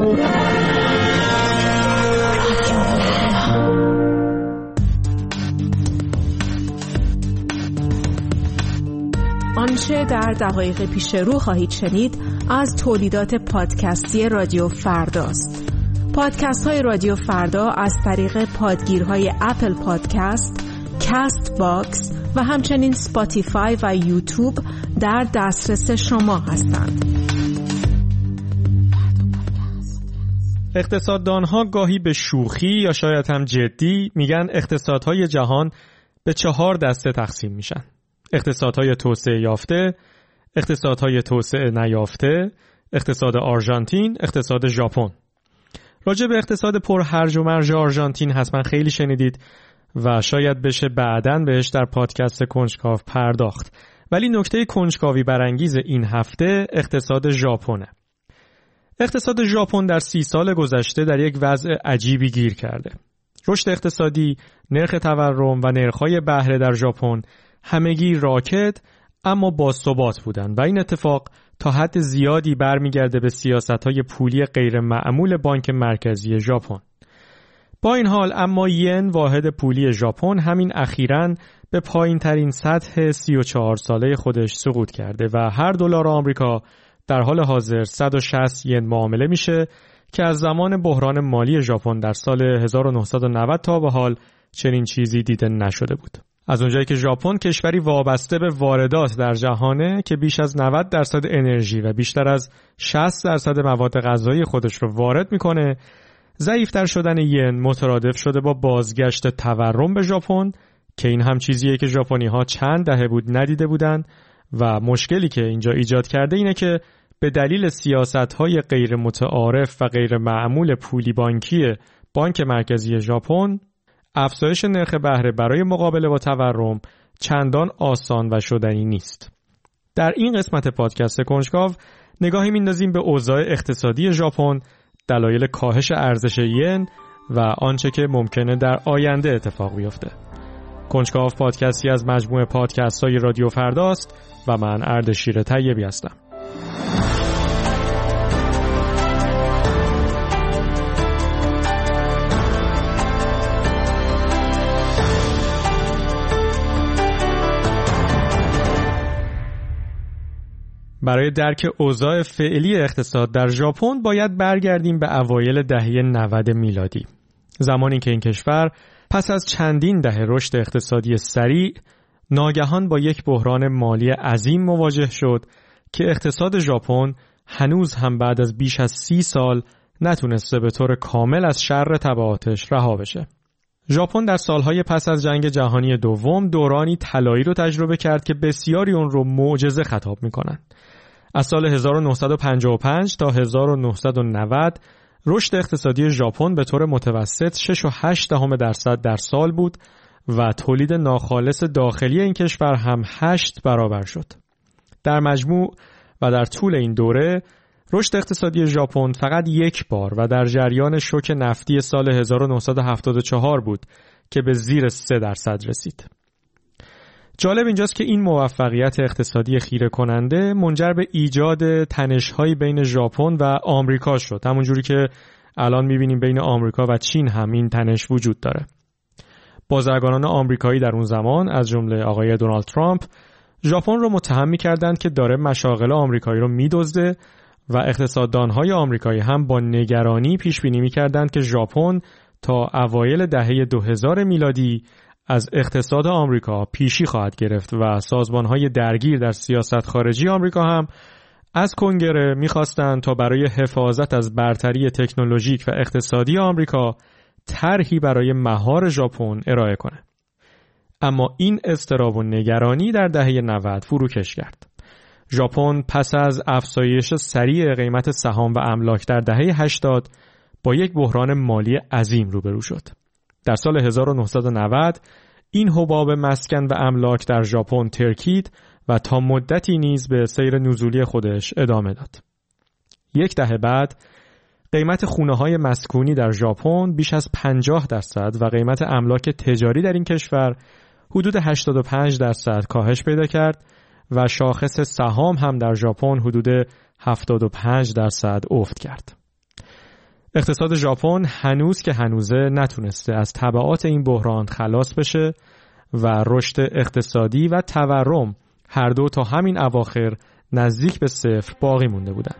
آنچه در دقایق پیش رو خواهید شنید از تولیدات پادکستی رادیو فرداست. پادکست های رادیو فردا از طریق پادگیرهای اپل پادکست، کست باکس و همچنین سپاتیفای و یوتیوب در دسترس شما هستند. اقتصاددانها گاهی به شوخی یا شاید هم جدی میگن اقتصادهای جهان به 4 دسته تقسیم میشن: اقتصادهای توسعه یافته، اقتصادهای توسعه نیافته، اقتصاد آرژانتین، اقتصاد ژاپن. راجع به اقتصاد پر هرج و مرج آرژانتین حتما خیلی شنیدید و شاید بشه بعداً بهش در پادکست کنجکاو پرداخت. ولی نکته کنجکاوی برانگیز این هفته اقتصاد ژاپنه. اقتصاد ژاپن در 30 سال گذشته در یک وضع عجیبی گیر کرده. رشد اقتصادی، نرخ تورم و نرخ‌های بهره در ژاپن همگی راکد اما با ثبات بودند و این اتفاق تا حد زیادی برمیگرده به سیاست‌های پولی غیر معمول بانک مرکزی ژاپن. با این حال اما ین واحد پولی ژاپن همین اخیراً به پایین‌ترین سطح 34 ساله خودش سقوط کرده و هر دلار آمریکا در حال حاضر 160 ین معامله میشه که از زمان بحران مالی ژاپن در سال 1990 تا به حال چنین چیزی دیده نشده بود. از اونجایی که ژاپن کشوری وابسته به واردات در جهانه که بیش از 90% انرژی و بیشتر از 60% مواد غذایی خودش رو وارد میکنه، ضعیف‌تر شدن ین مترادف شده با بازگشت تورم به ژاپن که این هم چیزیه که ژاپنی‌ها چند دهه بود ندیده بودن و مشکلی که اینجا ایجاد کرده اینه که به دلیل سیاست‌های غیر متعارف و غیر معمول پولی بانکی بانک مرکزی ژاپن افزایش نرخ بهره برای مقابله با تورم چندان آسان و شدنی نیست. در این قسمت پادکست کنجکاو نگاهی میندازیم به اوضاع اقتصادی ژاپن، دلایل کاهش ارزش ین و آنچه که ممکنه در آینده اتفاق بیفته. کنجکاو پادکستی از مجموعه پادکست‌های رادیو فرداست و من اردشیر طیبی هستم. برای درک اوضاع فعلی اقتصاد در ژاپن باید برگردیم به اوایل دهه 90 میلادی. زمانی که این کشور پس از چندین دهه رشد اقتصادی سریع ناگهان با یک بحران مالی عظیم مواجه شد که اقتصاد ژاپن هنوز هم بعد از بیش از 30 سال نتونسته به طور کامل از شر تبعاتش رها بشه. ژاپن در سالهای پس از جنگ جهانی دوم دورانی طلایی رو تجربه کرد که بسیاری اون رو معجزه خطاب میکنن. از سال 1955 تا 1990 رشد اقتصادی ژاپن به طور متوسط 6.8% در سال بود و تولید ناخالص داخلی این کشور هم 8 برابر شد. در مجموع و در طول این دوره رشد اقتصادی ژاپن فقط یک بار و در جریان شوک نفتی سال 1974 بود که به زیر 3% رسید. جالب اینجاست که این موفقیت اقتصادی خیره کننده منجر به ایجاد تنش‌های بین ژاپن و آمریکا شد، همونجوری که الان می‌بینیم بین آمریکا و چین هم این تنش وجود داره. بازرگانان آمریکایی در اون زمان از جمله آقای دونالد ترامپ ژاپن رو متهم می‌کردند که داره مشاغل آمریکایی رو می‌دزده و اقتصاددان‌های آمریکایی هم با نگرانی پیش‌بینی می‌کردند که ژاپن تا اوایل دهه 2000 میلادی از اقتصاد آمریکا پیشی خواهد گرفت و سازمان‌های درگیر در سیاست خارجی آمریکا هم از کنگره می‌خواستند تا برای حفاظت از برتری تکنولوژیک و اقتصادی آمریکا طرحی برای مهار ژاپن ارائه کنه. اما این اضطراب و نگرانی در دهه 90 فروکش کرد. ژاپن پس از افزایش سریع قیمت سهام و املاک در دهه 80 با یک بحران مالی عظیم روبرو شد. در سال 1990 این حباب مسکن و املاک در ژاپن ترکید و تا مدتی نیز به سیر نزولی خودش ادامه داد. یک دهه بعد قیمت خونه‌های مسکونی در ژاپن بیش از 50% و قیمت املاک تجاری در این کشور حدود 85% کاهش پیدا کرد و شاخص سهام هم در ژاپن حدود 75% افت کرد. اقتصاد ژاپن هنوز که هنوزه نتونسته از تبعات این بحران خلاص بشه و رشد اقتصادی و تورم هر دو تا همین اواخر نزدیک به صفر باقی مونده بودن.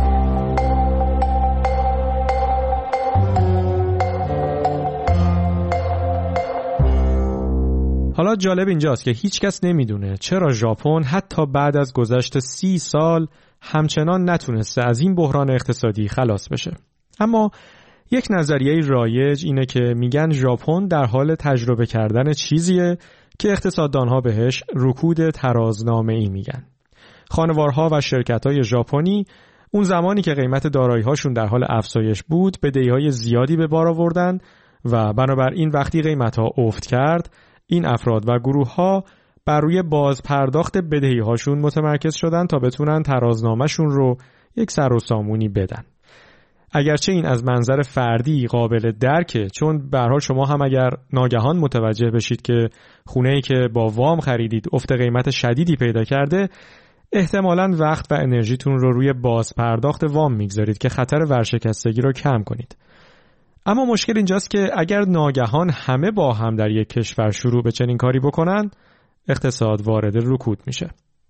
حالا جالب اینجاست که هیچ کس نمیدونه چرا ژاپن حتی بعد از گذشت 30 سال همچنان نتونسته از این بحران اقتصادی خلاص بشه. اما یک نظریه رایج اینه که میگن ژاپن در حال تجربه کردن چیزیه که اقتصاددانها بهش رکود ترازنامه‌ای میگن. خانوارها و شرکت‌های ژاپنی اون زمانی که قیمت دارایی‌هاشون در حال افزایش بود، بدهی‌های زیادی به بار آوردن و بنابراین وقتی قیمت‌ها افت کرد، این افراد و گروه‌ها بر روی بازپرداخت بدهی‌هاشون متمرکز شدن تا بتونن ترازنامه‌شون رو یک سر و سامونی بدن. اگرچه این از منظر فردی قابل درکه، چون به هر حال شما هم اگر ناگهان متوجه بشید که خونه‌ای که با وام خریدید افت قیمت شدیدی پیدا کرده، احتمالاً وقت و انرژیتون رو روی بازپرداخت وام میگذارید که خطر ورشکستگی رو کم کنید. اما مشکل اینجاست که اگر ناگهان همه با هم در یک کشور شروع به چنین کاری بکنن، اقتصاد وارد رکود میشه.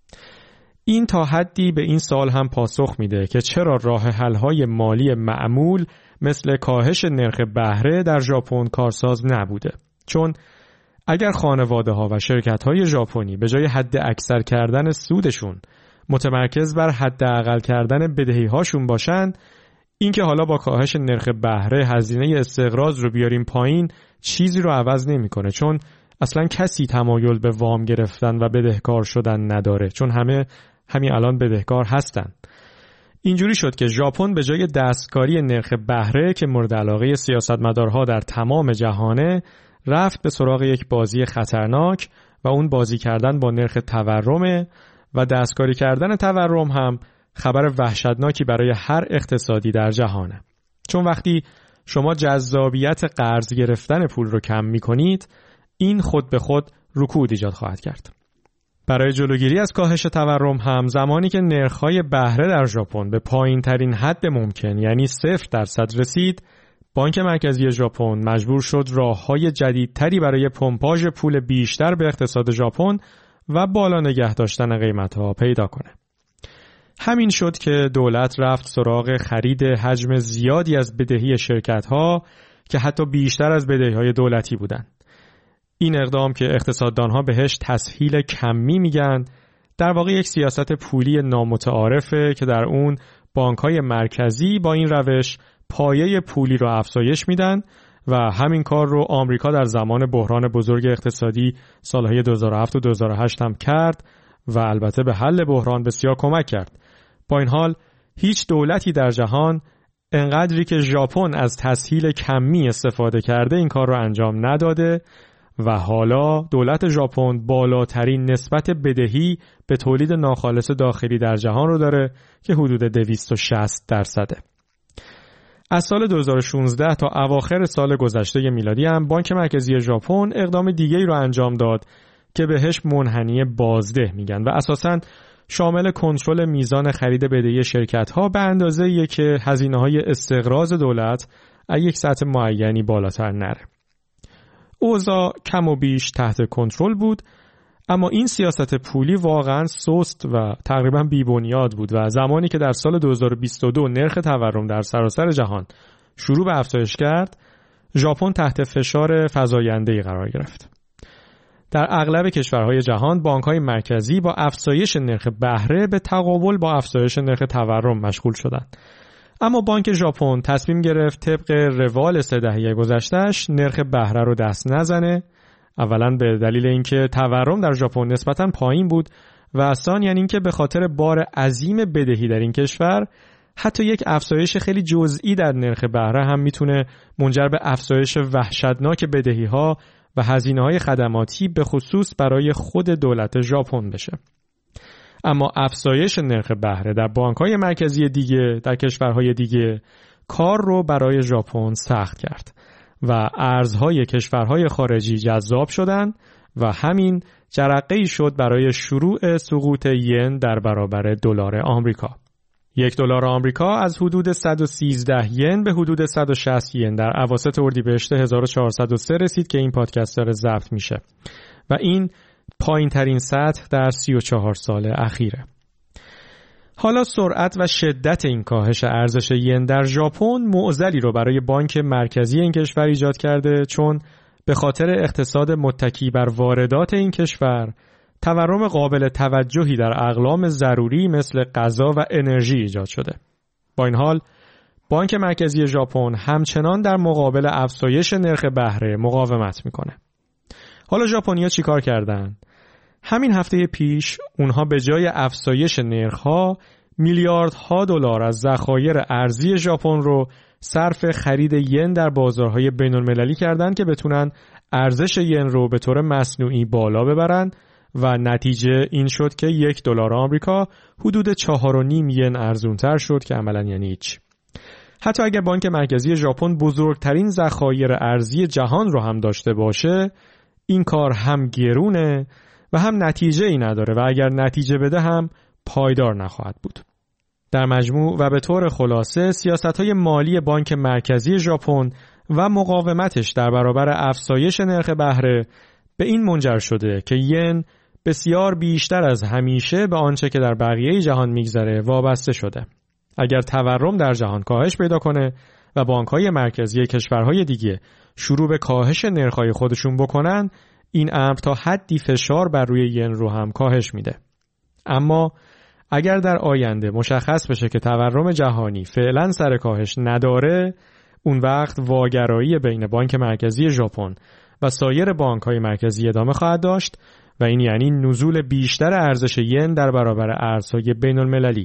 این تا حدی به این سوال هم پاسخ میده که چرا راه حل‌های مالی معمول مثل کاهش نرخ بهره در ژاپن کارساز نبوده. چون اگر خانواده‌ها و شرکت‌های ژاپنی به جای حد اکثر کردن سودشون متمرکز بر حداقل کردن بدهی‌هاشون باشن، این که حالا با کاهش نرخ بهره هزینه استقراض رو بیاریم پایین چیزی رو عوض نمی‌کنه، چون اصلا کسی تمایل به وام گرفتن و بدهکار شدن نداره، چون همین الان بدهکار هستن. اینجوری شد که ژاپن به جای دستکاری نرخ بهره که مورد علاقه سیاستمدارها در تمام جهانه، رفت به سراغ یک بازی خطرناک و اون بازی کردن با نرخ تورم و دستکاری کردن تورم هم خبر وحشتناکی برای هر اقتصادی در جهانه. چون وقتی شما جذابیت قرض گرفتن پول رو کم می‌کنید، این خود به خود رکود ایجاد خواهد کرد. برای جلوگیری از کاهش تورم هم زمانی که نرخ‌های بهره در ژاپن به پایین‌ترین حد ممکن یعنی 0% رسید، بانک مرکزی ژاپن مجبور شد راه‌های جدیدتری برای پمپاژ پول بیشتر به اقتصاد ژاپن و بالا نگه داشتن قیمت‌ها پیدا کنه. همین شد که دولت رفت سراغ خرید حجم زیادی از بدهی شرکت‌ها که حتی بیشتر از بدهی‌های دولتی بودند. این اقدام که اقتصاددانها بهش تسهیل کمی میگن، در واقع یک سیاست پولی نامتعارفه که در اون بانک‌های مرکزی با این روش پایه پولی رو افزایش میدن و همین کار رو آمریکا در زمان بحران بزرگ اقتصادی سالهای 2007 و 2008 هم کرد و البته به حل بحران بسیار کمک کرد. با این حال هیچ دولتی در جهان انقدری که ژاپن از تسهیل کمی استفاده کرده این کار رو انجام نداده و حالا دولت ژاپن بالاترین نسبت بدهی به تولید ناخالص داخلی در جهان رو داره که حدود 260%. از سال 2016 تا اواخر سال گذشته میلادی هم بانک مرکزی ژاپن اقدام دیگه‌ای رو انجام داد که بهش منحنی بازده میگن و اساساً شامل کنترل میزان خرید بدهی شرکت‌ها به اندازه‌ای که هزینه‌های استقراض دولت از یک سطح معینی بالاتر نره. اوضاع کم و بیش تحت کنترل بود، اما این سیاست پولی واقعاً سست و تقریباً بی‌بنیاد بود و زمانی که در سال 2022 نرخ تورم در سراسر جهان شروع به افزایش کرد، ژاپن تحت فشار فزاینده‌ای قرار گرفت. در اغلب کشورهای جهان بانک‌های مرکزی با افزایش نرخ بهره به تقابل با افزایش نرخ تورم مشغول شدند. اما بانک ژاپن تصمیم گرفت طبق روال 3 دهه گذشته‌اش نرخ بهره رو دست نزنه. اولاً به دلیل اینکه تورم در ژاپن نسبتاً پایین بود و ثانیاً اینکه به خاطر بار عظیم بدهی در این کشور حتی یک افزایش خیلی جزئی در نرخ بهره هم میتونه منجر به افزایش وحشتناک بدهی‌ها و هزینه‌های خدماتی به خصوص برای خود دولت ژاپن بشه. اما افزایش نرخ بهره در بانک‌های مرکزی دیگه در کشورهای دیگه کار رو برای ژاپن سخت کرد و ارزهای کشورهای خارجی جذاب شدند و همین جرقه‌ای شد برای شروع سقوط ین در برابر دلار آمریکا. $1 آمریکا از حدود 113 ین به حدود 160 ین در اواسط اردیبهشت 1403 رسید که این پادکست داره ضبط میشه و این پایین ترین سطح در 34 سال اخیره. حالا سرعت و شدت این کاهش ارزش ین در ژاپن معضلی رو برای بانک مرکزی این کشور ایجاد کرده، چون به خاطر اقتصاد متکی بر واردات این کشور تورم قابل توجهی در اقلام ضروری مثل غذا و انرژی ایجاد شده. با این حال بانک مرکزی ژاپن همچنان در مقابل افزایش نرخ بهره مقاومت میکنه. حالا ژاپنی‌ها چیکار کردن؟ همین هفته پیش اونها به جای افزایش نرخ‌ها میلیاردها دلار از ذخایر ارزی ژاپن رو صرف خرید ین در بازارهای بین‌المللی کردن که بتونن ارزش ین رو به طور مصنوعی بالا ببرن و نتیجه این شد که $1 آمریکا حدود 4.5 ین ارزونتر شد که عملاً یعنی هیچ. حتی اگر بانک مرکزی ژاپن بزرگترین ذخایر ارزی جهان رو هم داشته باشه، این کار هم گرونه و هم نتیجه ای نداره و اگر نتیجه بده هم پایدار نخواهد بود. در مجموع و به طور خلاصه سیاست‌های مالی بانک مرکزی ژاپن و مقاومتش در برابر افزایش نرخ بهره به این منجر شده که ین بسیار بیشتر از همیشه به آنچه که در بقیه جهان میگذره وابسته شده. اگر تورم در جهان کاهش پیدا کنه و بانک‌های مرکزی کشورهای دیگه شروع به کاهش نرخ‌های خودشون بکنن، این امر تا حدی فشار بر روی ین رو هم کاهش میده. اما اگر در آینده مشخص بشه که تورم جهانی فعلا سر کاهش نداره، اون وقت واگرایی بین بانک مرکزی ژاپن و سایر بانک‌های مرکزی ادامه خواهد داشت و این یعنی نزول بیشتر ارزش ین در برابر ارزهای بین‌المللی.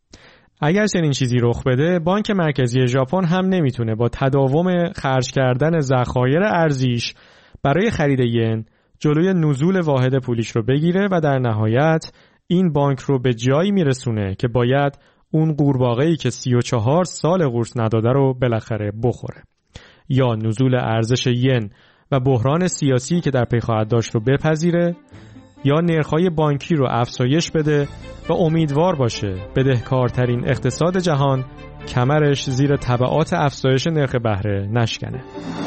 اگر چنین چیزی رخ بده، بانک مرکزی ژاپن هم نمیتونه با تداوم خرج کردن ذخایر ارزیش برای خرید ین جلوی نزول واحد پولیش رو بگیره و در نهایت این بانک رو به جایی میرسونه که باید اون قورباغه‌ای که 34 سال قورت نداده رو بالاخره بخوره. یا نزول ارزش ین و بحران سیاسی که در پی خواهد داشت رو بپذیره، یا نرخ‌های بانکی رو افزایش بده و امیدوار باشه بدهکارترین اقتصاد جهان کمرش زیر تبعات افزایش نرخ بهره نشکنه.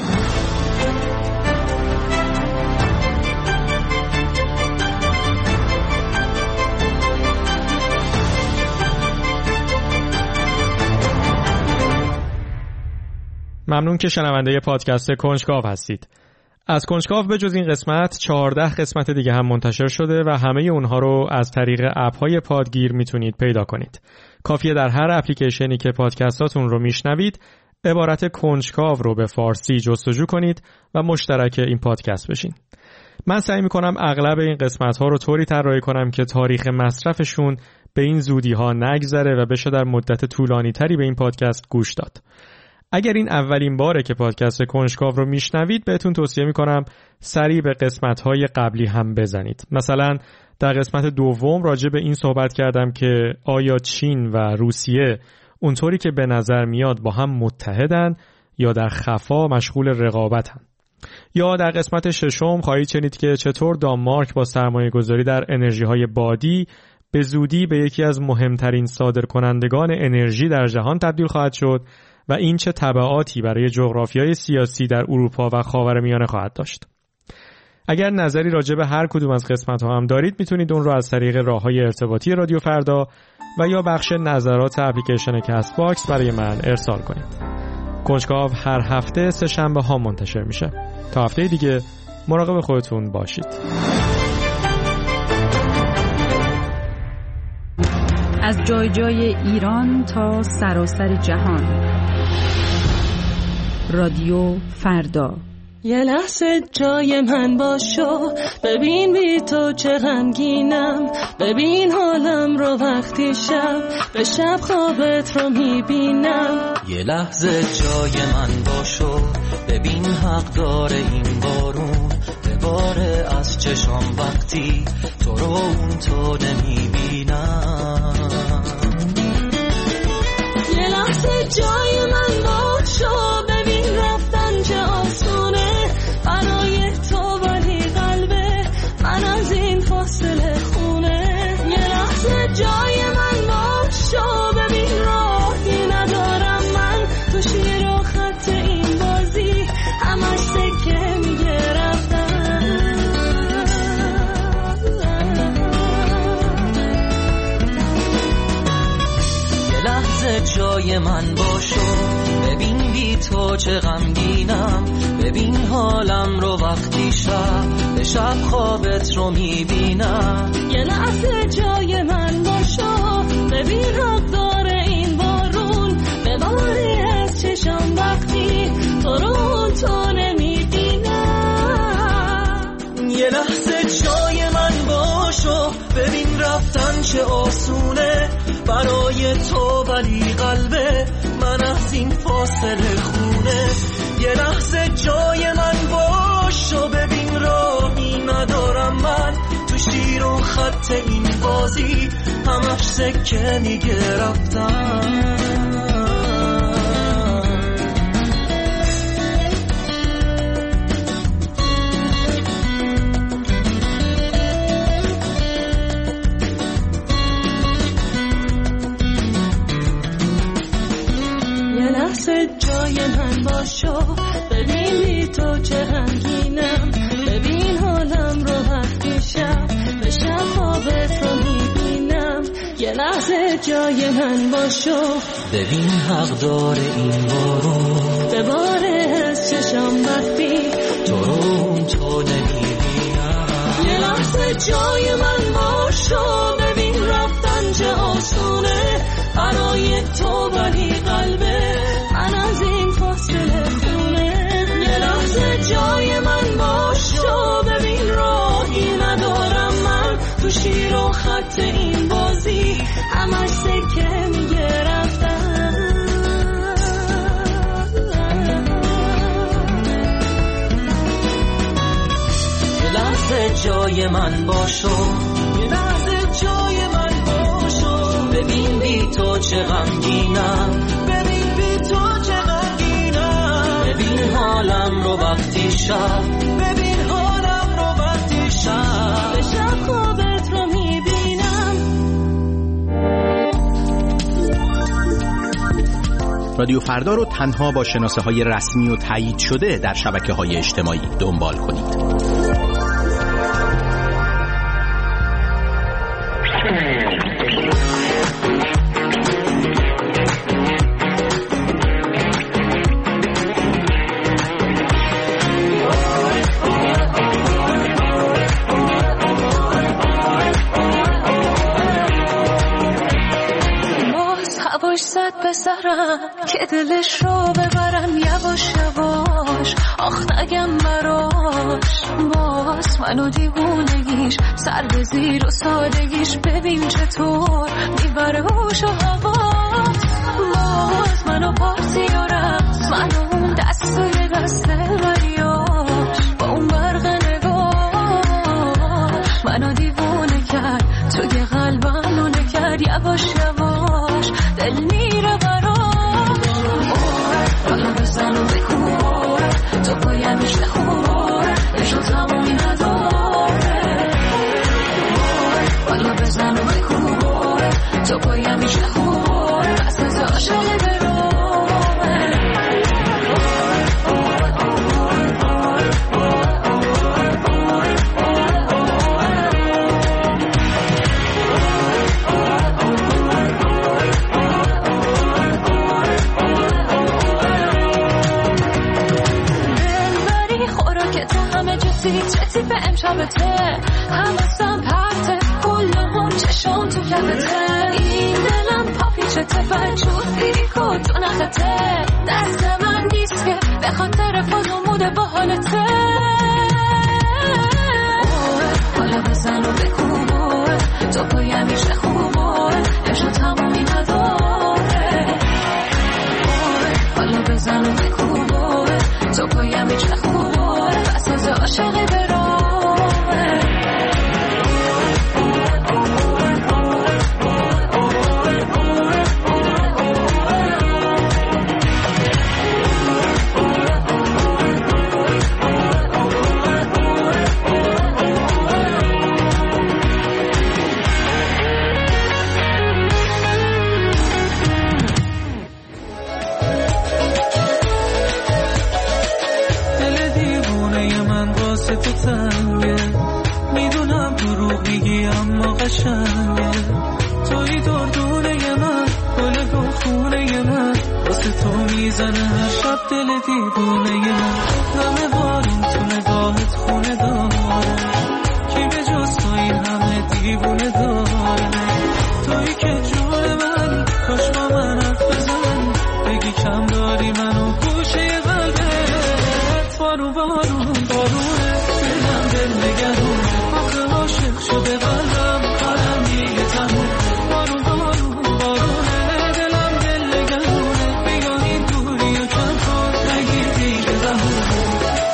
ممنون که شنونده پادکست کنجکاو هستید. از کنجکاو به جز این قسمت 14 قسمت دیگه هم منتشر شده و همه اونها رو از طریق اپ‌های پادگیر میتونید پیدا کنید. کافیه در هر اپلیکیشنی که پادکستاتون رو میشنوید عبارت کنجکاو رو به فارسی جستجو کنید و مشترک این پادکست بشین. من سعی میکنم اغلب این قسمت‌ها رو طوری طراحی کنم که تاریخ مصرفشون به این زودی‌ها نگذره و بشه در مدت طولانی‌تری به این پادکست گوش داد. اگر این اولین باره که پادکست کنجکاو رو میشنوید، بهتون توصیه میکنم سریع به قسمت‌های قبلی هم بزنید. مثلا در قسمت دوم راجع به این صحبت کردم که آیا چین و روسیه اونطوری که به نظر میاد با هم متحدن یا در خفا مشغول رقابتن. یا در قسمت ششم خواهید شنید که چطور دانمارک با سرمایه‌گذاری در انرژی‌های بادی به زودی به یکی از مهمترین صادرکنندگان انرژی در جهان تبدیل خواهد شد و این چه تبعاتی برای جغرافیای سیاسی در اروپا و خاورمیانه خواهد داشت. اگر نظری راجع به هر کدوم از قسمت‌ها هم دارید، میتونید اون رو از طریق راه‌های ارتباطی رادیو فردا و یا بخش نظرات اپلیکیشن کست باکس برای من ارسال کنید. کنجکاو هر هفته سه شنبه ها منتشر میشه. تا هفته دیگه مراقب خودتون باشید. از جای جای ایران تا سراسر جهان، رادیو فردا. یه لحظه جای من باشو، ببین بی تو چه غمگینم، ببین حالم رو وقتی شب به شب خوابت رو میبینم. یه لحظه جای من باشو، ببین حق داره این بارون بباره از چشام وقتی تو رو اون تو نمیبینم. یه لحظه جای من باشو، ببین رفتن چه آسونه برای تو، ولی قلبه من از این فاصله خونه. یه لحظه جای من باشو، ببین لحظه جای من باشو، ببین بی تو چه غمگینم، ببین حالم رو وقتی شب به شب خوابت رو میبینم. یه لحظه جای من باشو، ببین حق داره این بارون، بباری از چشم وقتی تو رو تو نمیبینم. یه لحظه جای من باشو، ببین رفتن چه آسونه برای تو، ولی قلب من از این فاصله خونه. یه لحظه جای من باشو، ببین راهی ندارم من تو شیر و خط این بازی، همش سکه میگه رفتن. جای من باشو، ببین بی تو چه غمگینم، ببین حالم رو وقتی شب به شب خوابت رو میبینم. یه لحظه جای من باشو، ببین حق داره این بارون، بباره از چشم وقتی تو رو تو نمیبینم. یه لحظه جای من باشو، ببین رفتن چه آسونه برای تو، ولی قلبه من از این فاصله خونه. یه لحظه جای من باشو، ببین راهی ندارم من تو شیر و خط این بازی، همش سکه میگه رفتن. یه لحظه جای من باشو، یه لحظه جای من باشو، ببین بی تو چه غمگینم، ببین بی تو چه غمگینم، ببین حالم رو وقتی شب، ببین حالم رو وقتی شب به شب خوابت رو میبینم. رادیو فردا رو تنها با شناسه‌های رسمی و تایید شده در شبکه‌های اجتماعی دنبال کنید. بسرم که دلش رو ببرم یواش یواش، آخ نگم براش باز منو دیوونگیش، سر به زیر و سادگیش ببین چطور میبره هوش و حواس. باز منو پارتیارم، منو اون دستوی دسته وریاش، با اون برق نگاش منو دیوونه کرد، توی قلبم نونه کرد یواش یواش، دل میره براش. حالا بزن و بکن تو پایمش نخور، بشو تمومی نداره. حالا بزن و بکن تو پایمش نخور، بس از عاشق برو. چتی به امشبته همستم پرته، کلهم چشم تو لبته، این دلم پاپیچته وجود بیکو تو نخته، دست من نیست که به خاطر فضوموده با حالته. حالا بزن و بکن تو پایمیش نخور، امشب تمومی نداره. حالا بزن و بکن تو پایمیش نخور، بس از عاشق برامه. میدونم دروغ میگی اما قشنگه، توی دردونه من گل گل خونه تو میزنه هر شب دل دیوونه من. نم بارون تو نگاهت خونه داره، کی به جز تو این همه دیوونه داره. تویی که جون من، کاش با من حرف بزن، بگی کم داری منو گوشه قلبت. بارون بارون بارونه دلم دل نگرونه، آخه عاشق شده قلبم حالم دیگه تموم. بارون بارون بارونه دلم دل نگرونه، بیا این دوری و کم کن نگیر دیگه زمونه.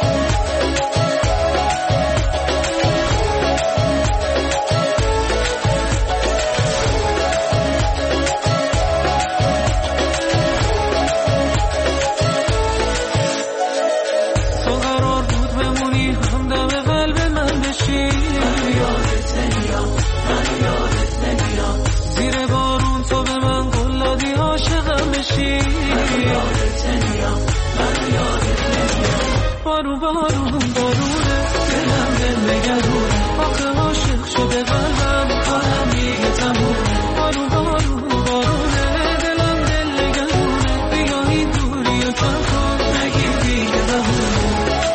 بارون بارون بارونه دلم دل نگرونه، آخه عاشق شده قلبم حالم دیگه تمومه. بارون بارون بارونه دلم دل نگرونه، بیا این دوری و کم کن نگیر دیگه زمونه.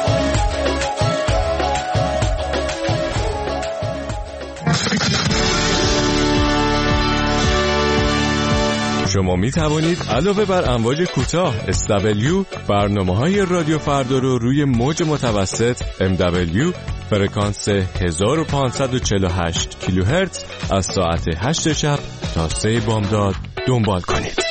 شما می توانید علاوه بر امواج کوتاه SW برنامه‌های رادیو فردا رو روی موج متوسط MW فرکانس 1548 کیلوهرتز از ساعت 8 شب تا 3 بامداد دنبال کنید.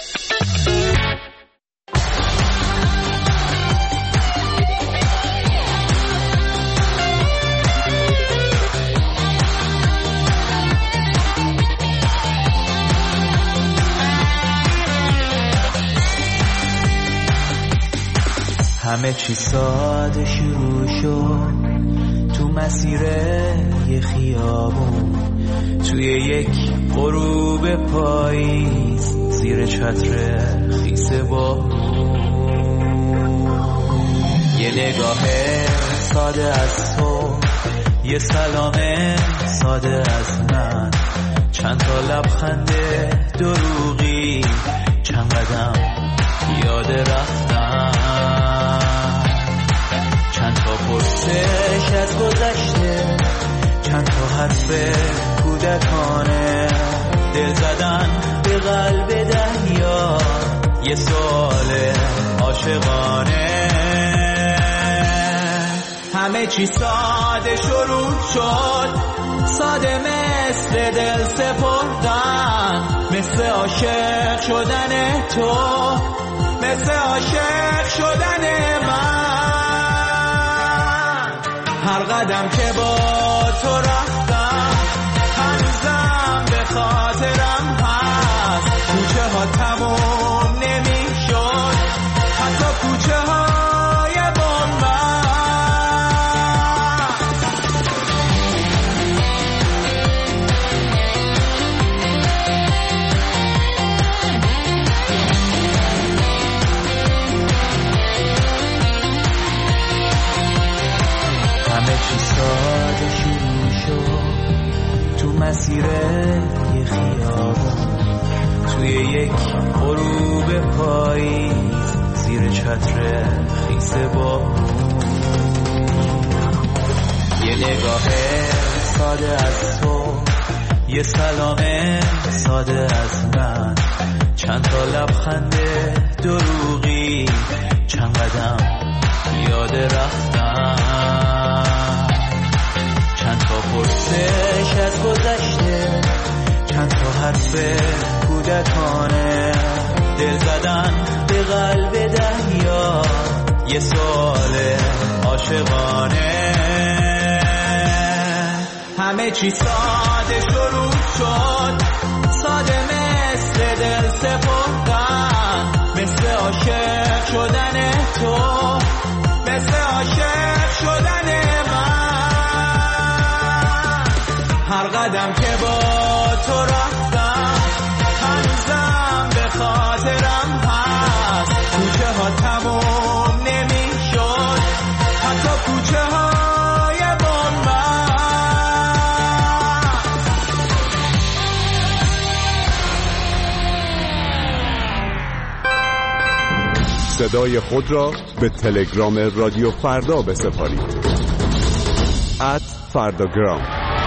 همه چی ساده شروع شد تو مسیر یه خیابون، توی یک غروب پاییز زیر چتر خیس بارون. یه نگاه ساده از تو، یه سلام ساده از من، چند تا لبخند دروغی، چند قدم یاد رفتن، چند تا پرسش از گذشته، چند تا حرف کودکانه، دل زدن به قلب دریا، یه سوال عاشقانه. همه چی ساده شروع شد، ساده مثل دل سپردن، مثل عاشق شدن تو، مثل عاشق شدن من. هر قدم که با تو رفتم هنوزم به خاطرم هست، کوچه ها تموم نمی شد، حتی کوچه های بامبست. همه چی ساده شروع شد تو مسیر یه خیابون، توی یک غروب پاییز زیر چتر خیس بارون. یه نگاه ساده از تو، یه سلام ساده از من، چند تا لبخند دروغی، چند قدم یاد رفتن، چند تا پرسش از گذشته، چند تا حرف کودکانه، دل زدن به قلب دریا، یه سوال عاشقانه. همه چی ساده شروع شد، ساده مثل دل سپردن، مثل عاشق شدن تو، مثل عاشق شدن من. هر قدم که با تو رفتم هنوزم به خاطرم هست، کوچه ها تموم نمی شد، حتی کوچه های بامبست. صدای خود را به تلگرام رادیو فردا بسپارید. @فرداگرام.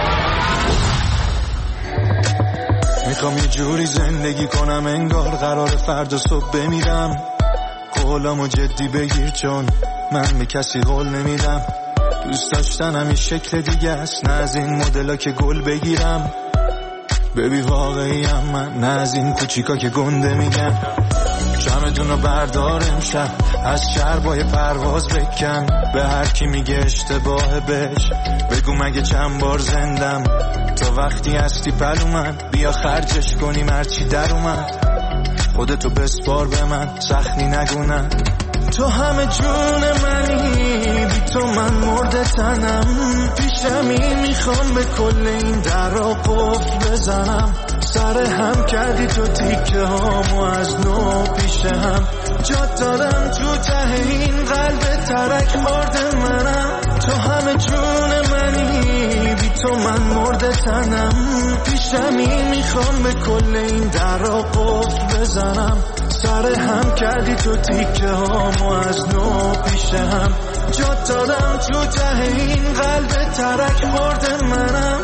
میخوام یه جوری زندگی کنم انگار قرار فردا صبح بمیرم. قولامو جدی بگیر چون من به کسی قول نمیدم. دوست داشتنم یه شکل دیگه است، نه از این مدلا که گل بگیرم. ببی واقعیم من، نه از این کوچیکا که گنده میگن. شمدون رو بردار امشب، از شربای پرواز بکن. به هر کی میگه اشتباه بهش بگو مگه چند بار زندم. تا وقتی هستی پلو من، بیا خرجش کنیم هرچی در اومد. خودتو بسپار به من، سختی نگونم. تو همه جون منی، بی تو من مرده تنم. پیشمی میخوام به کل این در را قفل بزنم. سر هم کردی تو تیکه هامو از نو پیش هم. جا دارم تو ته این قلب ترک مرده منم. تو همه جون منی، بی تو من مرده تنم. پیشمی میخوام به کل این در را قفل بزنم. سر هم کردی تو تیکه هامو از نو پیش هم. جا دارم تو ته این قلب ترک مرده منم.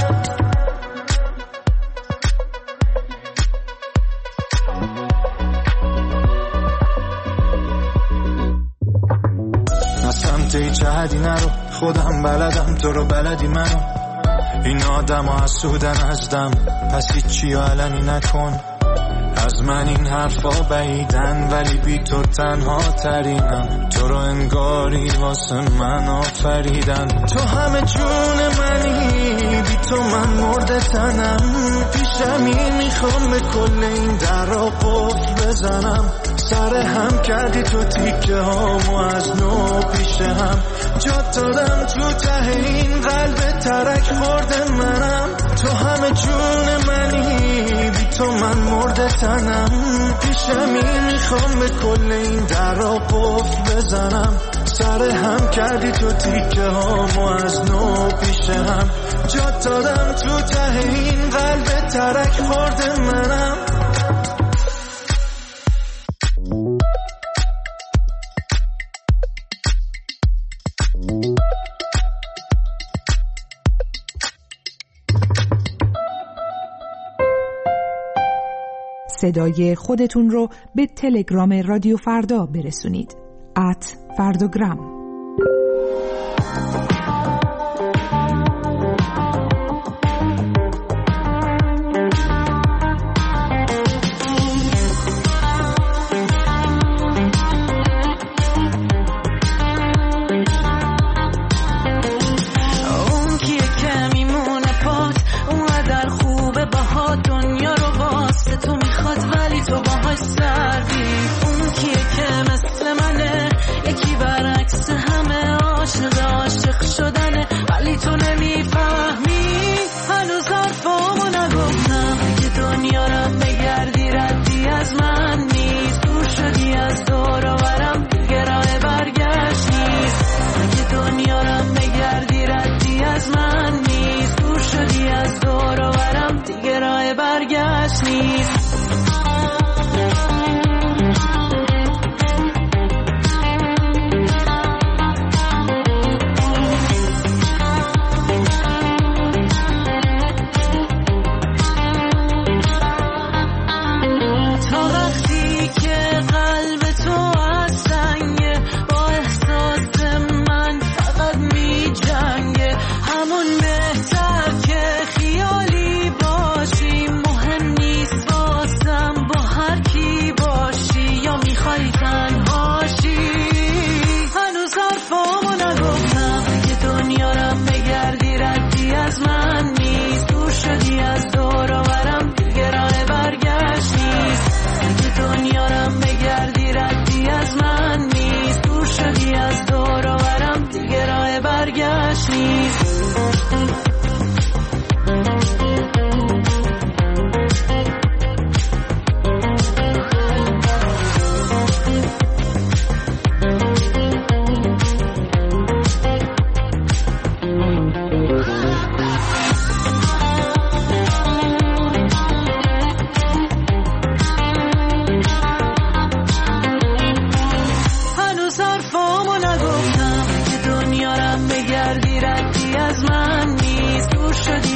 سمت هیچ حدی نرو، خودم بلدم تو رو بلدی منو. این آدم ها حسودن ازدم، پس هیچی علنی نکن. از من این حرفا بعیدن ولی بی تو تنها ترینم. تو رو انگاری واسه من آفریدن. تو همه جون منی، بی تو من مرده تنم. پیشمی میخوام به کل این در را قفل بزنم. سر هم کردی تو تیکه هامو از نو پیش هم. جا دارم تو ته این قلب ترک مرده منم. تو همه جون منی، بی تو من مرده تنم. پیشمی میخوام به کل این در را قفل بزنم. سر هم کردی تو تیکه هامو از نو پیش هم. جا دارم تو ته این قلب ترک مرده منم. صدای خودتون رو به تلگرام رادیو فردا برسونید. @فرداگرام.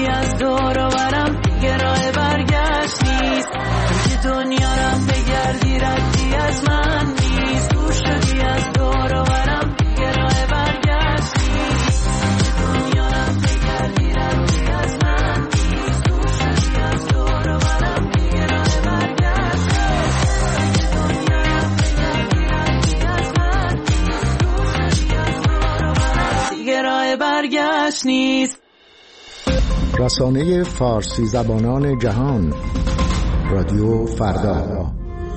از دور و برم دیگه راه برگشت نیست. توی دنیا رم بگردی ردی از من نیست. دور شدی از دور و برم دیگه راه برگشت نیست. دنیا رم بگردی ردی از من نیست. دور شدی از دور و برم دیگه راه برگشت نیست. دنیا رم بگردی ردی از من نیست. دور شدی از دور و برم دیگه راه برگشت نیست. رسانه فارسی زبانان جهان رادیو فردا.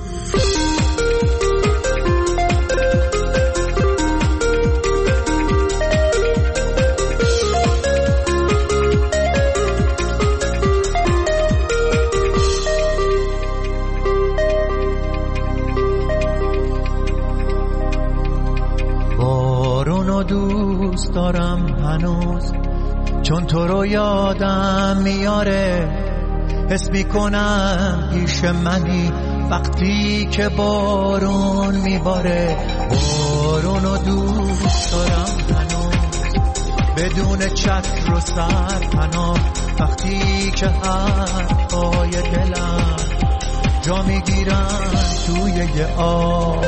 بارونو دوست دارم هنوز، چون تو رو یادم میاره. حس میکنم پیش منی وقتی که بارون میباره. بارونو دوست دارم هنوز، بدون چتر و سرپناه. وقتی که حرفای دلم جا میگیرن توی یه آب.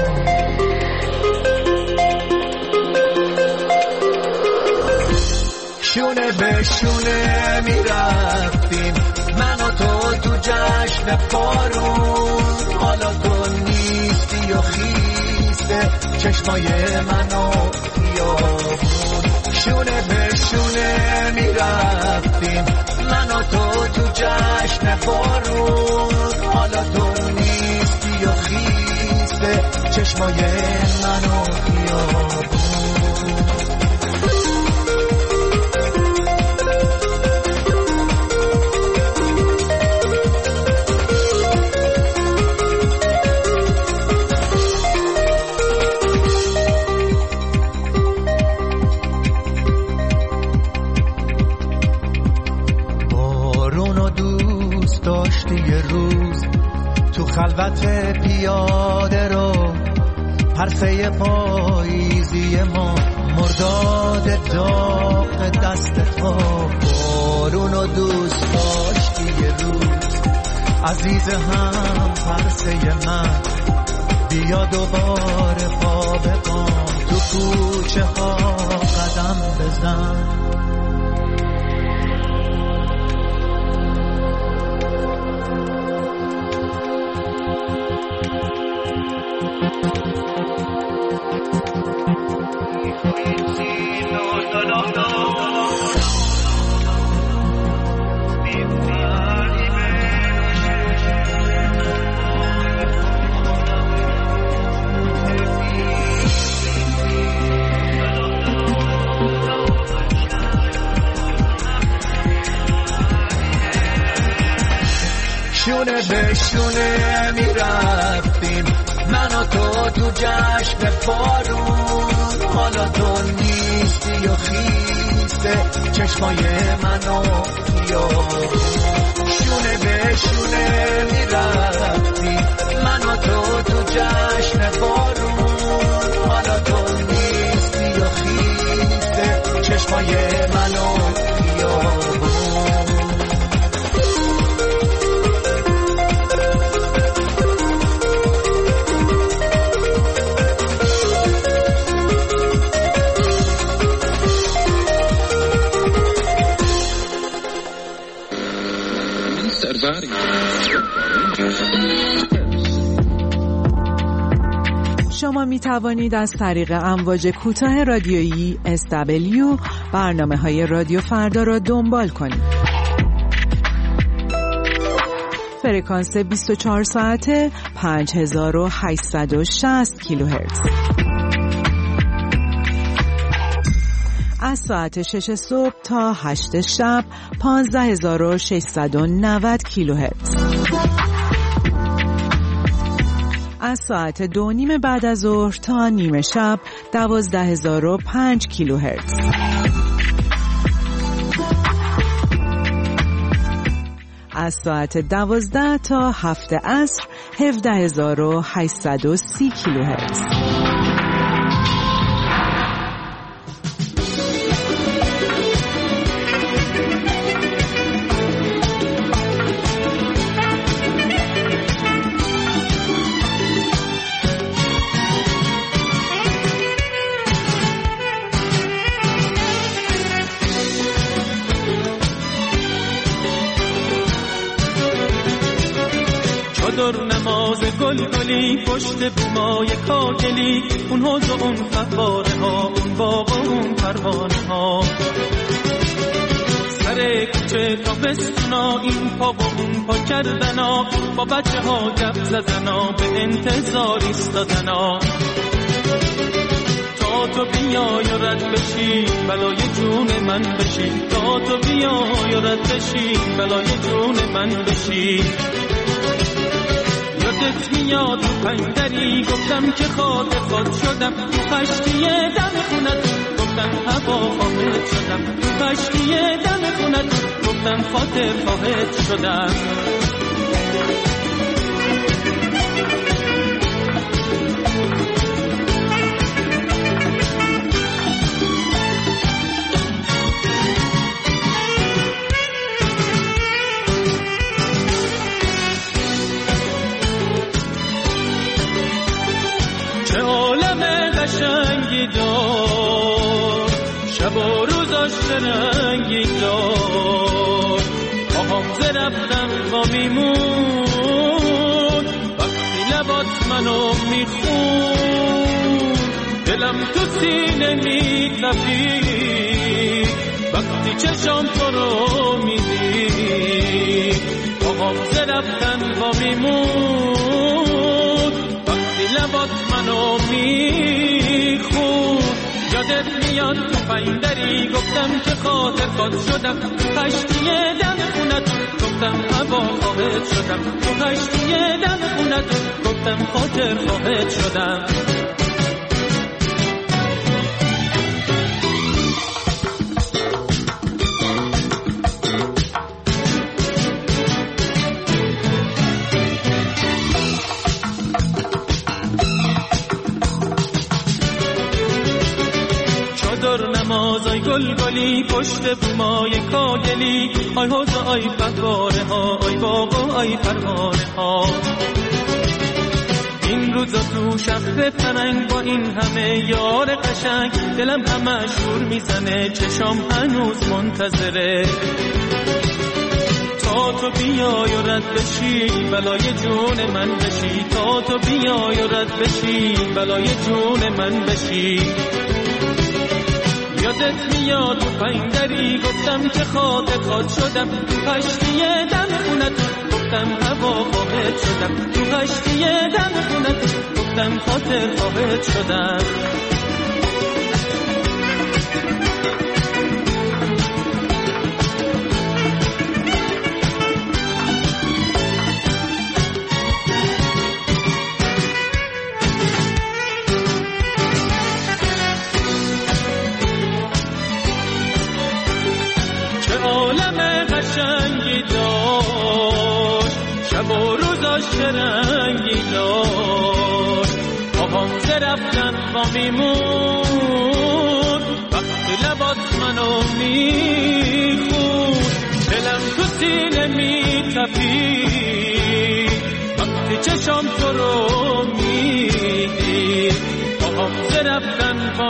شونه به شونه میرفتیم من و تو جشن بارون. حالا تو نیستی و خیسته چشمای منو خیابون. شونه به شونه میرفتیم من و تو جشن بارون. حالا تو نیستی و خیسته چشمای منو خیابون. خلوت پیاده رو پرسه پاییزی ما، مرداد داغ دست تو. بارونو دوست داشتی یه روز عزیز هم پرسه من. بیا دوباره پا به پا تو کوچه ها قدم بزن. شونه به شونه میرفتیم من و تو جشن بارون. حالا تو نیستی و خیسته چشمای منو خیابون. شونه به شونه میرفتیم من و تو جشن بارون. حالا تو نیستی و خیسته چشمای منو خیابون. شما می توانید از طریق امواج کوتاه رادیویی SW برنامه‌های رادیو فردا را دنبال کنید. فرکانس 24 ساعته 5860 کیلوهرتز. از ساعت 6 صبح تا 8 شب 15690 کیلوهرتز. از ساعت 2:30 بعد از ظهر تا نیمه شب 12005 کیلوهرتز. از ساعت 12 تا 7 عصر 17830 کیلوهرتز. گلگلی پشت بومای کاگلی، اون حوض و اون فواره ها، اون باغ و اون پروانه ها، سر کوچه تابستونا، این پا و اون پا کردنا، با بچه ها گپ زدنا، به انتظار ایستادنا، تا تو بیای و رد بشی بلای جون من بشی، تا تو بیای و رد بشی بلای جون من بشی. یادت میاد تو پنجری گفتم که خاطر شدم، تو کشتی دم خونت گفتم هوا خواهد شدم، تو کشتی دم خونت گفتم خاطر خواهد شدم. قشنگی دار شب و روزاش رنگی دار، آهام زرفتم با میمون وقتی لبات منو میخون، دلم تو سینه میتپید وقتی چشام تو رو میدید، آهام زرفتم با میمون وقتی لبات منو میخون. یادت میاد تو پایندری گفتم که خاطر خود شدم، تو کشتی دم خونت گفتم هوا خواهد شدم، تو کشتی دم خونت گفتم خاطر خواهد شدم. نمازای گلگلی پشت بومای کاگلی، آی حوض آی فواره ها، آی باغ آی پروانه ها، این روزا تو شهر فرنگ با این همه یار قشنگ، دلم همه شور میزنه چشام هنوز منتظره، تا تو بیای و رد بشی بلای جون من بشی، تا تو بیای و رد بشی بلای جون من بشی. یادت میاد تو پایندری گفتم که خاطر خود شدم، تو کشتی دم خونت گفتم هوا خواهد شدم، تو کشتی دم خونت گفتم خاطر خواهد شدم. شب و روزاش رنگی داشت، آهام زرفتن با میمون وقتی لبات منو میخون، دلم تو سینه میتپید وقتی چشام تو رو میدید، آهام زرفتن با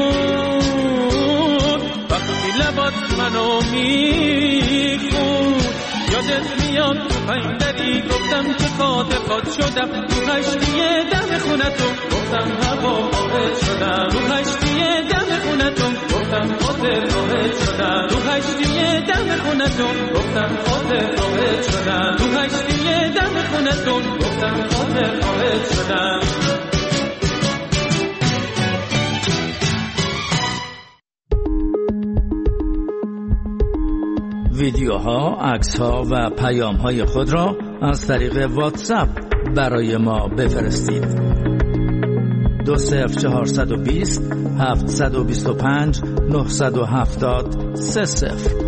میمون وقتی لبات منو میخون. یادت میاد تو پایندری گفتم که خاطر خود شدم، تو کشتی دم خونتو گفتم هوا خواهد شدم، تو کشتی دم خونتو گفتم خاطر خواهد شدم، تو کشتی دم خونتو گفتم خاطر خواهد شدم، تو کشتی دم خونتو گفتم خاطر خواهد شدم. ویدیوها، عکس‌ها و پیام‌های خود را از طریق واتساپ برای ما بفرستید. 20420 725 970 30.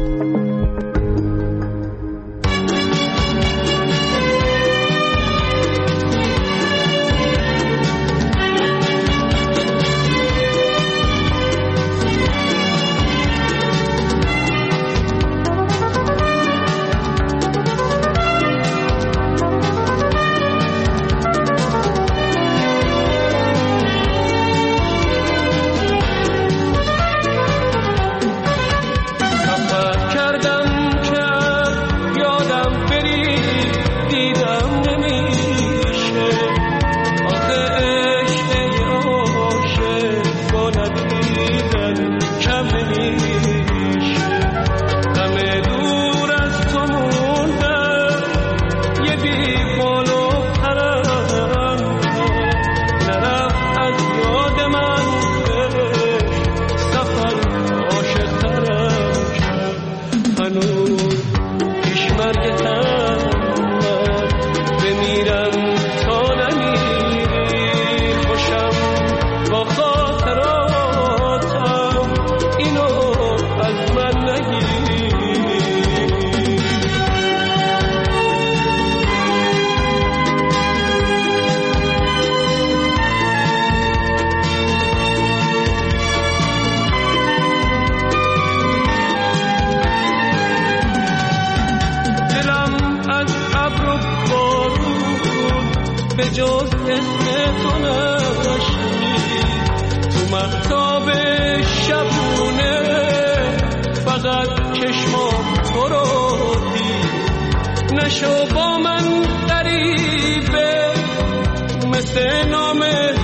جز اسم تو نشنید. تو مهتاب شبونه فقط چشمام تو رو دید. نشو با من غریبه مثل نام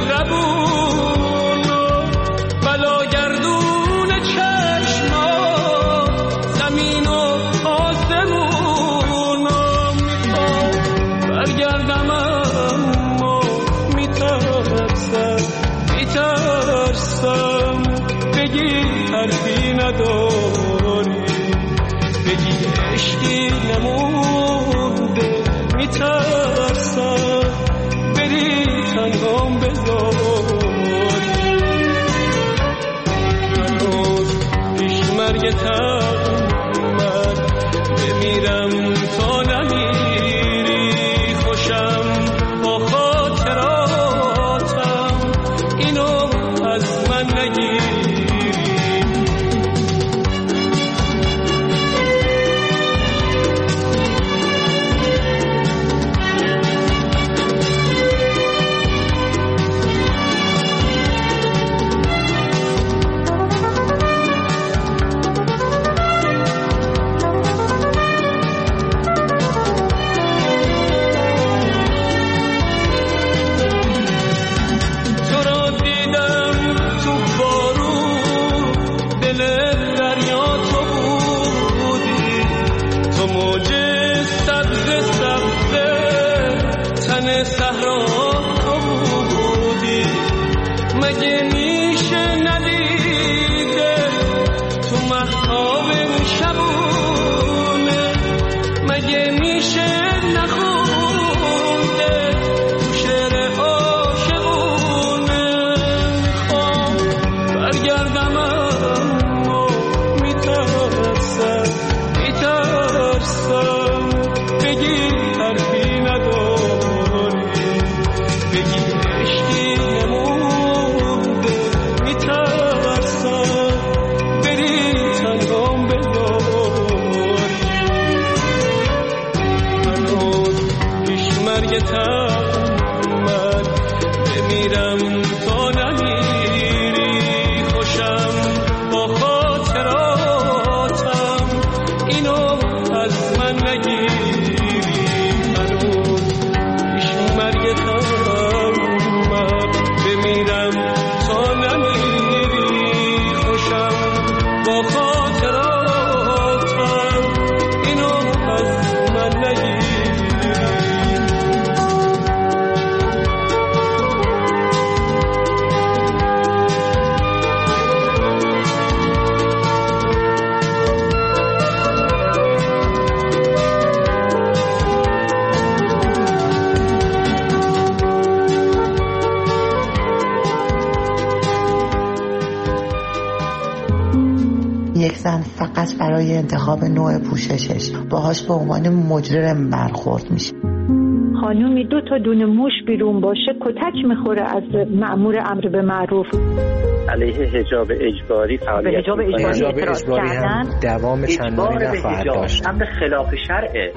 ربون و بلاگردون چشمات زمین و آسمون و میخوام برگردم اما میترسم بگی حرفی نداری، بگی عشقی نمونده، میترسم بری تنهام بذاری. هنوز پیش مرگتم من بمیرم تا نمیری، خوشم با خاطراتم اینو از من نگیری. یک زن فقط برای انتخاب نوع پوششش باهاش به عنوان مجرم برخورد میشه. خانومی 2 تا دونه موش بیرون باشه کتک میخوره از مأمور امر به معروف. علیه حجاب اجباری فعالیت حجاب اجباری هم دوام چندانی نخواهد داشت. امر خلاف شرعه.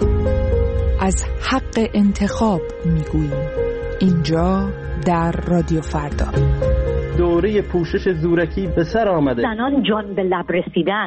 از حق انتخاب میگوییم اینجا در رادیو فردا. دوره پوشش زورکی به سر آمده. زنان جان به لب رسیدن.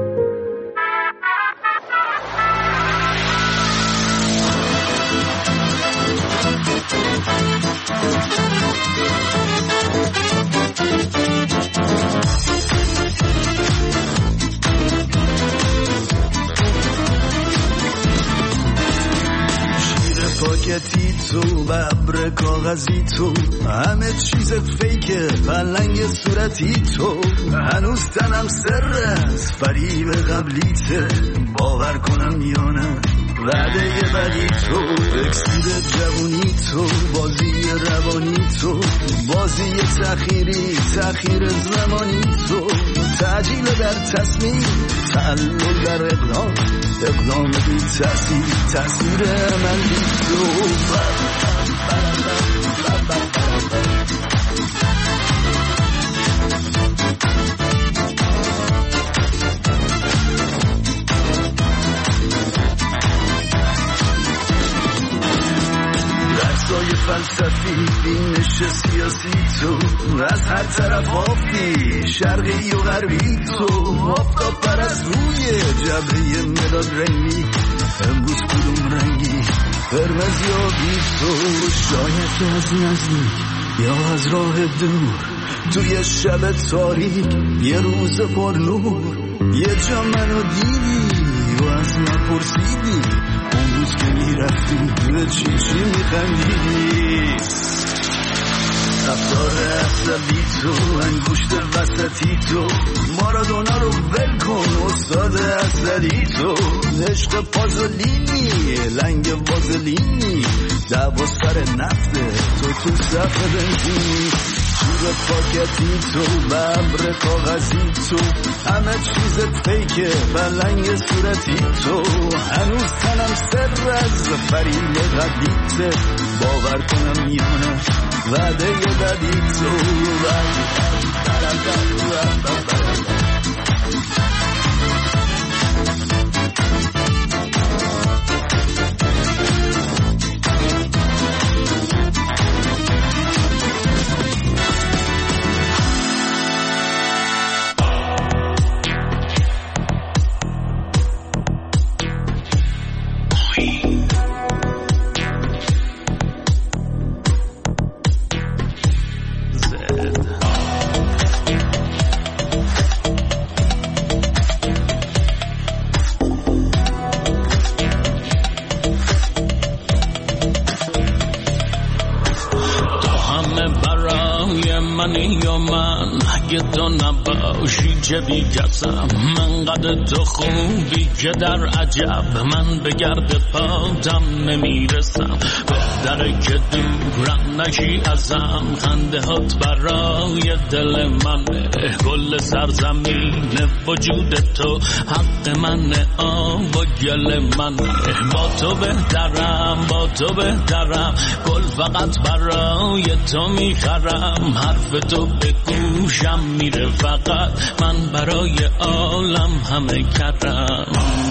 پاکتی تو ببر کاغذی تو همه چیز فیکه پلنگ صورتی تو هنوز تنم سرت فریب قبلیته باور کنم یا نه وعده بدی تو اکسیر جوونی تو بازی روانی تو بازی تأخیر زمانی تو تعجیل در تصمیم تعلل در اقدام بی تأثیر من بی تو درسای فلسفه تو از هر طرف آفتی شرقی و غربی تو آفتاب پرست روی جبهه مداد رنگی امروز کدوم رنگی قرمز یا بی تو شاید که از نزدیک یا از راه دور توی شب تاریک یه روز پر نور یه جا منو دیدی و از من پرسیدی اون روز که میرفتی به چی میخندیدی رفتار عصبی تو انگشت وسطی تو مارادونا رو ول کن استاد اصلی تو عشق پازولینی لنگ وازلینی دعوا سر نفته تو صف بنزینی جیب پاکتی تو ببر کاغذی تو همه چیزت فیکه بلنگ صورتی تو هنوز تنم سر از فریب قدیته باور کنم میانه وعده بدی تو اگه تو نباشی چه بیکسم من قد تو خوبی که در عجب من به گرد پاتم نمیرسم بهتره که دورم نشی ازم خنده هات برای دل منه گل سرزمین وجود تو حق منه آب و گل منه با تو بهترم گل فقط برای تو میخرم حرف تو به گوشم میره فقط من برای عالم همه کردم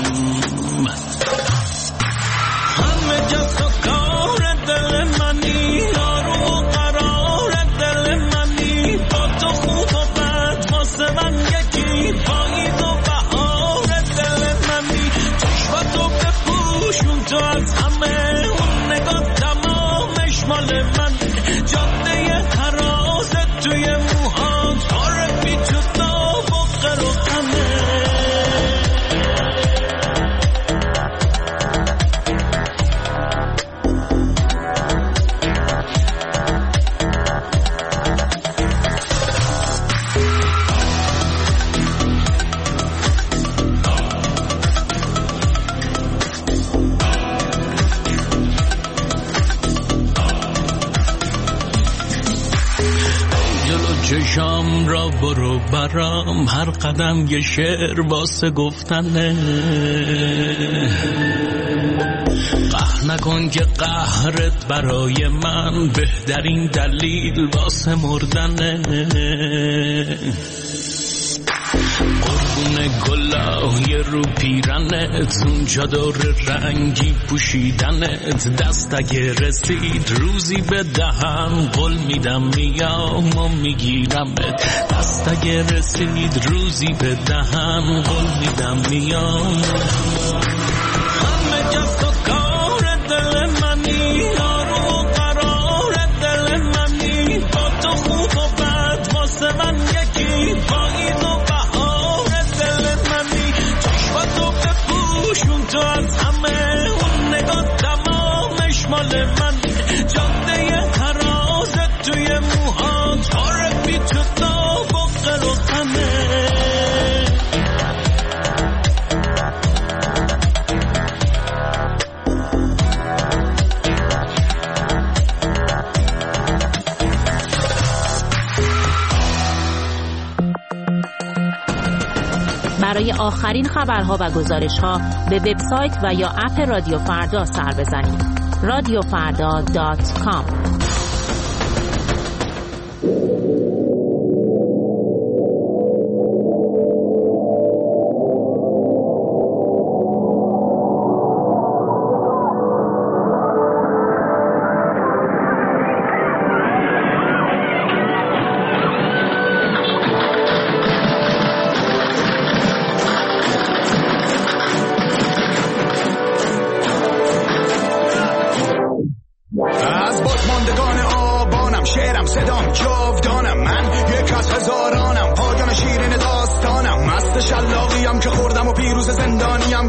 همه جا تو کار دل منی آروم و قرار دل منی با تو خوب و بد واسه من یکی پاییز و بهار دل منی چشماتو بپوشون تو از همه اون نگاه تمامش مال من جاده ترازت توی موهات عارفی تو داغ و قر و غمه چشام را برو برام هر قدم یه شعر واسه گفتنه قهر نکن که قهرت برای من بهترین دلیل واسه مردنه قربون گلای رو پیرنت اون چادر رنگی پوشیدنت دست اگه رسید روزی به دهن قول میدم میام و میگیرمت دست اگه رسید روزی به دهن قول میدم میام همه جا تو کار دل منی آروم و قرار دل منی با تو خوب و بد واسه من یکی پاییز و تو از همه اون نگاه تمامش مال من جاده ترازت توی موهات عارفی تو داغ و قر و غمه برای آخرین خبرها و گزارش‌ها به وبسایت و یا اپ رادیو فردا سر بزنید. radiofarda.com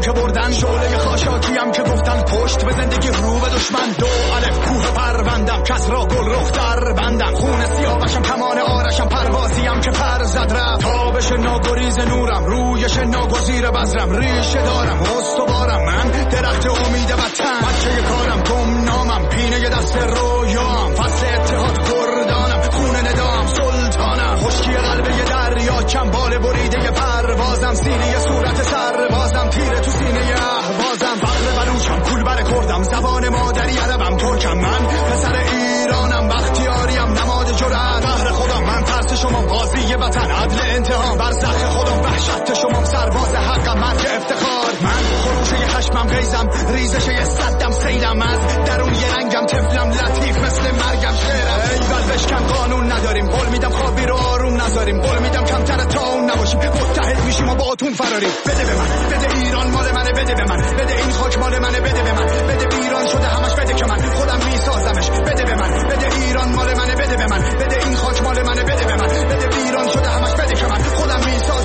که بردن، شعله خاشاکیم که گفتن پشت به زندگی رو به دشمن. 2 الف کوه پروندم، کس را گل رخ در بندم، خون سیاوشم کمان آرشم، پروازیم که پر زد رفت. تابش ناگریز نورم، رویش ناگزیر بذرم، ریشه دارم استوارم، من درخت امید وطن. بچه کارم گمنامم، پینه دست رویام، فصل اتحاد کردانم، خون ندام سلطانم. خشکی قلب یه دریا، چنبال بریده پروازم، سینه صورت سربازم، تیره تو سینه اهوازم. فقر بلوچم، کول بر کردم، زبان مادری عربم، ترکم، من پسر ایرانم، بختیاریم، نماد جرأت، قهر خودم، من ترس شما، قاضی وطن، عدل انتقام، برزخ خودم، وحشت شما، سرباز حقم، مرگ افتخار. من خروشه خشمم، غیزم، ریزش صدم، سیلم، از درون یه رنگم، طفلم، لطیف مثل مرگم، شعرم. ایول بشکن، قانون نداریم، قول میدم خوابی رو آروم نذاریم، قول میدم کمتر تا اون نباشیم، متحد میشیم و با اتون فراریم. بده به من، بده ایران مال منه، بده به من، بده این خاک مال منه، بده به من، بده ایران شده همش، بده که من خودم میسازمش. بده به من، بده ایران مال منه، بده به من، بده این خاک مال منه، بده به من، بده ایران شده همش، بده که من خودم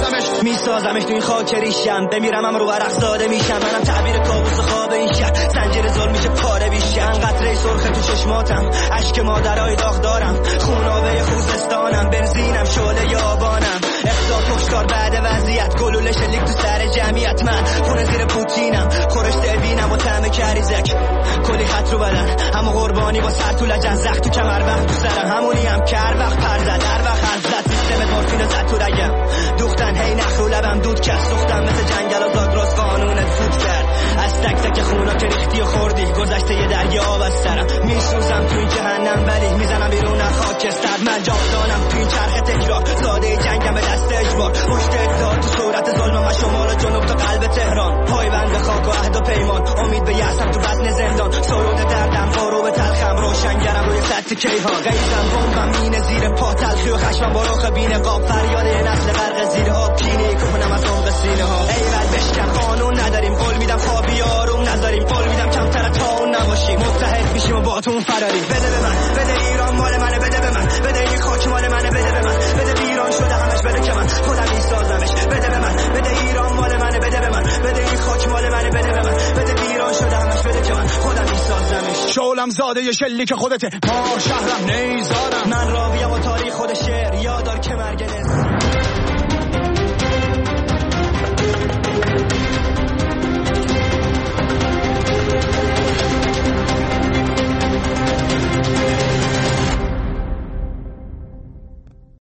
میسازمش تو این خاک ریشم. بمیرم هم رو ورق زاده میشم، منم تعبیر کابوس خواب این شهر، زنجیر ظلم میشه پاره بیشم. قطره سرخ تو چشماتم، اشک مادرای داغ دارم، خونابه خوزستانم، بنزینم، شعله یابانم، اخطار کشتار بعد وضعیت، گلوله شلیک تو سر جمعیت. من خونه زیر پوتینم، خورش دلبینم و طعم کریزک، کلی خط رو بدن، همه قربانی با سر تو لجن، زخ تو کمر وقت تو سرم، همونی هم که هر وقت پر زد، هر وقت حرف زد، سیستم مورفین زد تو رگم، دوختن هی نخ رو لبم دود کرد، سوختم مثل جنگل و زاگرس، قانونت فوت کرد. از تک تک خونا که ریختی و خوردی، گذشته یه دریا آب از سرم، میسوزم تو این جهنم ولی میزنم بیرون از خاکستر. من جاودانم تو این چرخ تکرار، زاده جنگم به دست اجبار، پشت اقتدار تو صورت ظلم و شمال و جنوب تا قلب تهران، پایبند به خاک و عهد و پیمان، امید به یأسم تو بطن زندان، سرود دردم فارو به تلخم، روشنگرم روی سطح کیهان، غیظم بمبم مینه زیر پا، تلخی و خشمم با رخ بی‌نقاب، فریاد یه نسل غرق زیر آب، کینه کهنم از عمق سینه ها. ایول بشکن، قانون نداریم، قول میدم خوابی آروم نذاریم، قول میدم کمتر تا اون نباشیم، متحد میشیم و با تو فراریم. بده به من، بده ایران مال منه، بده به من، بده این خاک مال منه، بده به من، بده ایران شده همش، بده که من خودم میسازمش. بده به من، بده ایران مال منه، بده به من، بده این خاک مال منه، بده به من، بده ایران شده همش، بده که من خودم میسازمش. شعلم زاده شلیک خودته، ما شهرم نیزارم، من راویم و تاریخ خود شعر،